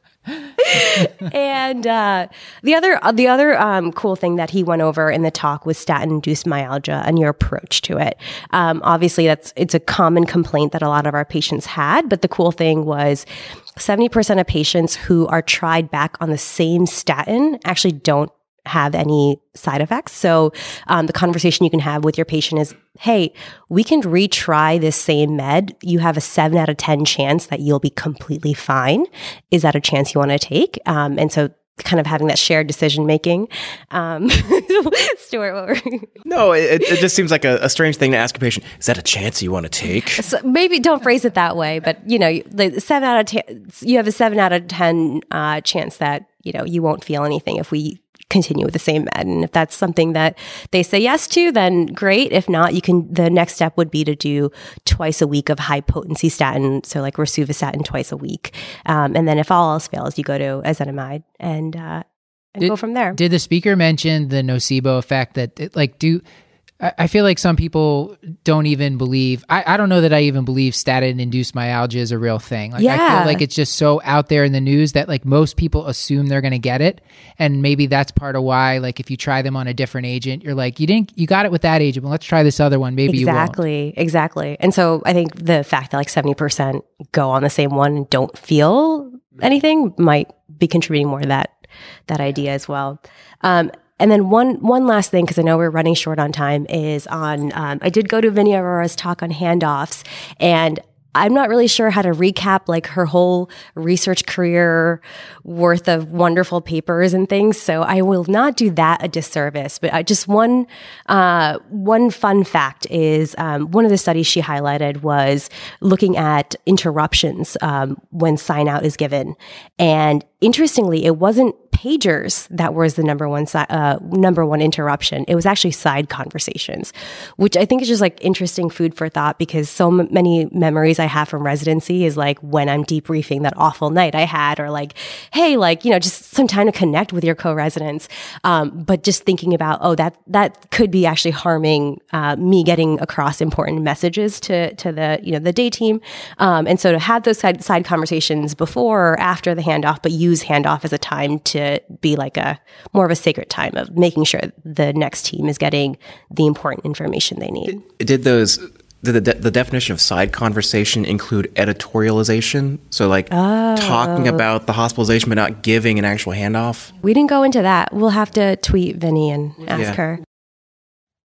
And uh, the other the other um, cool thing that he went over in the talk was statin-induced myalgia and your approach to it. Um, obviously, that's it's a common complaint that a lot of our patients had, but the cool thing was seventy percent of patients who are tried back on the same statin actually don't have any side effects. So um, the conversation you can have with your patient is, hey, we can retry this same med. You have a seven out of ten chance that you'll be completely fine. Is that a chance you want to take? Um, and so kind of having that shared decision making. Um, Stuart, what were you? No, it, it just seems like a, a strange thing to ask a patient. Is that a chance you want to take? So maybe don't phrase it that way, but you know, the seven out of ten, you have a seven out of ten uh, chance that, you know, you won't feel anything if we continue with the same med. And if that's something that they say yes to, then great. If not, you can, the next step would be to do twice a week of high potency statin. So like rosuvastatin twice a week. Um, and then if all else fails, you go to ezetimibe and, uh, and Did- go from there. Did the speaker mention the nocebo effect that, it, like, do I I feel like some people don't even believe, I, I don't know that I even believe statin-induced myalgia is a real thing. Like, I Yeah. feel like it's just so out there in the news that, like, most people assume they're going to get it. And maybe that's part of why, like, if you try them on a different agent, you're like, you didn't, you got it with that agent, but let's try this other one. Maybe you won't. Exactly, exactly. And so I think the fact that like seventy percent go on the same one and don't feel anything might be contributing more to that, that idea as well. Um, And then one one last thing, because I know we're running short on time, is on, um, I did go to Vinnie Aurora's talk on handoffs, and I'm not really sure how to recap like her whole research career worth of wonderful papers and things. So I will not do that a disservice. But I just one uh, one fun fact is um, one of the studies she highlighted was looking at interruptions um, when sign out is given, and interestingly, it wasn't pagers that was the number one si- uh, number one interruption. It was actually side conversations, which I think is just like interesting food for thought because so m- many memories I have from residency is like when I'm debriefing that awful night I had, or like, hey, like, you know, just some time to connect with your co-residents. Um, but just thinking about, oh, that that could be actually harming uh, me getting across important messages to to the you know the day team. Um, and so to have those side side conversations before or after the handoff, but use handoff as a time to be like a more of a sacred time of making sure the next team is getting the important information they need. Did those did the de- the definition of side conversation include editorialization? So like Oh. talking about the hospitalization but not giving an actual handoff? We didn't go into that. We'll have to tweet Vinny and ask Yeah. her.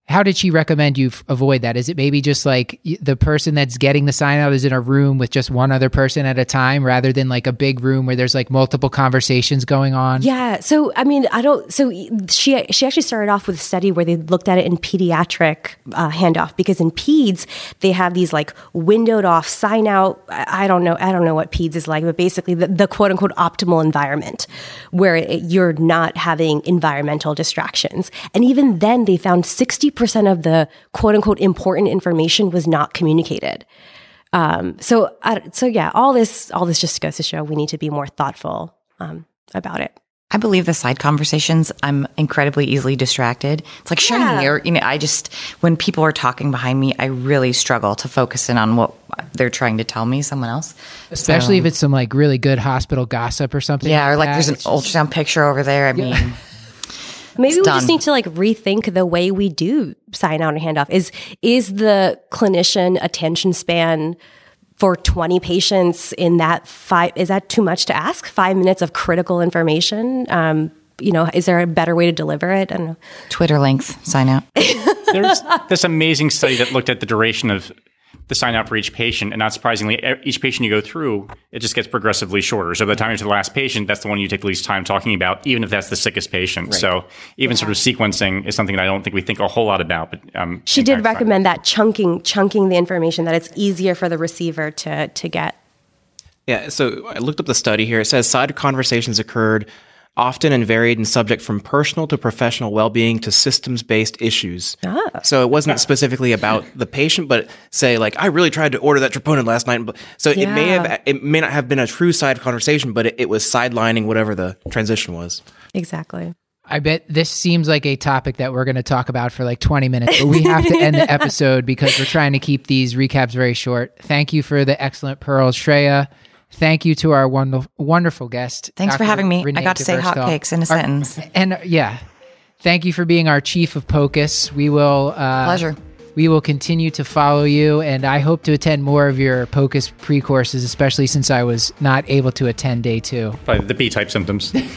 how did she recommend you f- avoid that? Is it maybe just like y- the person that's getting the sign out is in a room with just one other person at a time rather than like a big room where there's like multiple conversations going on? Yeah. So, I mean, I don't, so she, she actually started off with a study where they looked at it in pediatric uh, handoff, because in peds, they have these like windowed off sign out. I I don't know. I don't know what peds is like, but basically the, the quote unquote optimal environment where it, you're not having environmental distractions. And even then they found sixty percent of the quote unquote important information was not communicated. Um, so, uh, so yeah, all this, all this just goes to show we need to be more thoughtful um, about it. I believe the side conversations, I'm incredibly easily distracted. It's like, show Yeah. me, or, you know, I just, when people are talking behind me, I really struggle to focus in on what they're trying to tell me, someone else. Especially So- if it's some like really good hospital gossip or something. Yeah, or like that. there's an It's just- ultrasound picture over there. I mean, Maybe It's we done. just need to like rethink the way we do sign out and handoff. Is is the clinician attention span for twenty patients in that five? Is that too much to ask? Five minutes of critical information. Um, you know, is there a better way to deliver it? I don't know. Twitter length, sign out. There's this amazing study that looked at the duration of the sign out for each patient, and not surprisingly, e- each patient you go through, it just gets progressively shorter. So by the time you're to the last patient, that's the one you take the least time talking about, even if that's the sickest patient. So even sort of sequencing is something that I don't think we think a whole lot about. But um, She did impacts recommend that chunking, chunking the information, that it's easier for the receiver to to get. Yeah, so I looked up the study here. It says side conversations occurred often and varied in subject from personal to professional well-being to systems-based issues. Ah. So it wasn't specifically about the patient, but say like, I really tried to order that troponin last night. So it may Yeah. have, it may not have been a true side conversation, but it, it was sidelining whatever the transition was. Exactly. I bet this seems like a topic that we're going to talk about for like twenty minutes, but we have to end the episode because we're trying to keep these recaps very short. Thank you for the excellent pearls, Shreya. Thank you to our wonderful, wonderful guest. Thanks for Doctor having me. Renee I got to say Diverstal. hotcakes in a Our- sentence. And uh, yeah, thank you for being our chief of POCUS. We will uh, Pleasure. We will continue to follow you, and I hope to attend more of your POCUS pre-courses, especially since I was not able to attend day two By the B-type symptoms. due,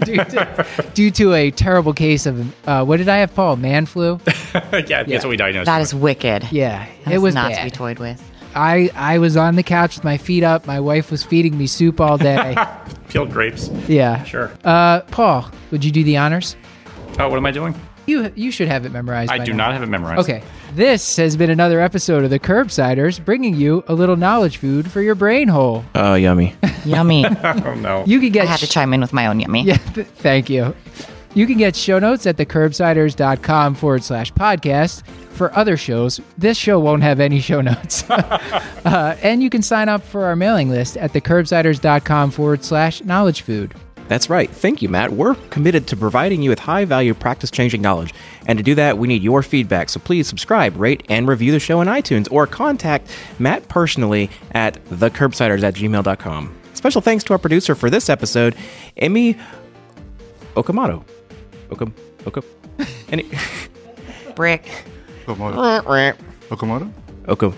to, due to a terrible case of uh, what did I have, Paul? Man flu. yeah, that's what we diagnosed. That is wicked. Yeah, That it is was not bad. to be toyed with. I, I was on the couch with my feet up. My wife was feeding me soup all day. Peeled grapes. Yeah. Sure. Uh, Paul, would you do the honors? Oh, what am I doing? You you should have it memorized. I by do now. not have it memorized. Okay. This has been another episode of the Curbsiders, bringing you a little knowledge food for your brain hole. Oh, yummy. Yummy. Oh, no. You can get I had to chime in with my own yummy. Yeah, th- thank you. You can get show notes at thecurbsiders.com forward slash podcast. For other shows, this show won't have any show notes. uh, and you can sign up for our mailing list at thecurbsiders.com forward slash knowledge food. That's right. Thank you, Matt. We're committed to providing you with high-value practice-changing knowledge. And to do that, we need your feedback. So please subscribe, rate, and review the show on iTunes, or contact Matt personally at thecurbsiders at gmail dot com. Special thanks to our producer for this episode, Emi Okamoto. Okam... Okam... Any... Brick. Okamoto. Okamoto? Okam...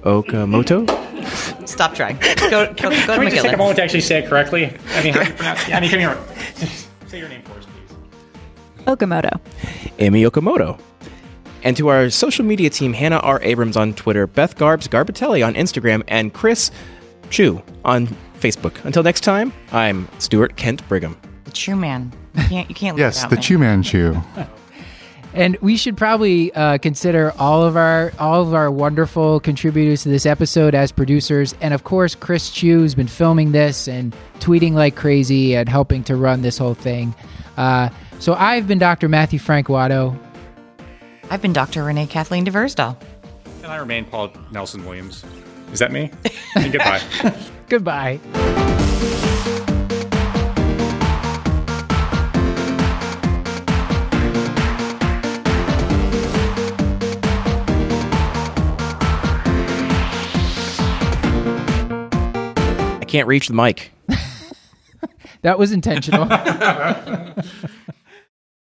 Okamoto? Stop trying. Go, go, go Can to we just take a McGillis. moment to actually say it correctly? I mean, how do you pronounce it? I mean, come here. Say your name for us, please. Okamoto. Emi Okamoto. And to our social media team, Hannah R. Abrams on Twitter, Beth Garbs Garbatelli on Instagram, and Chris Chu on Facebook. Until next time, I'm Stuart Kent Brigham. The Chew Man. You can't, you can't live Yes, without the me. Chew Man Chew. And we should probably uh, consider all of our all of our wonderful contributors to this episode as producers, and of course, Chris Chu, who's been filming this and tweeting like crazy and helping to run this whole thing. Uh, so I've been Doctor Matthew Frank Watto. I've been Doctor Renee Kathleen DeVersdahl. And I remain Paul Nelson Williams. Is that me? And goodbye. Goodbye. I can't reach the mic. That was intentional.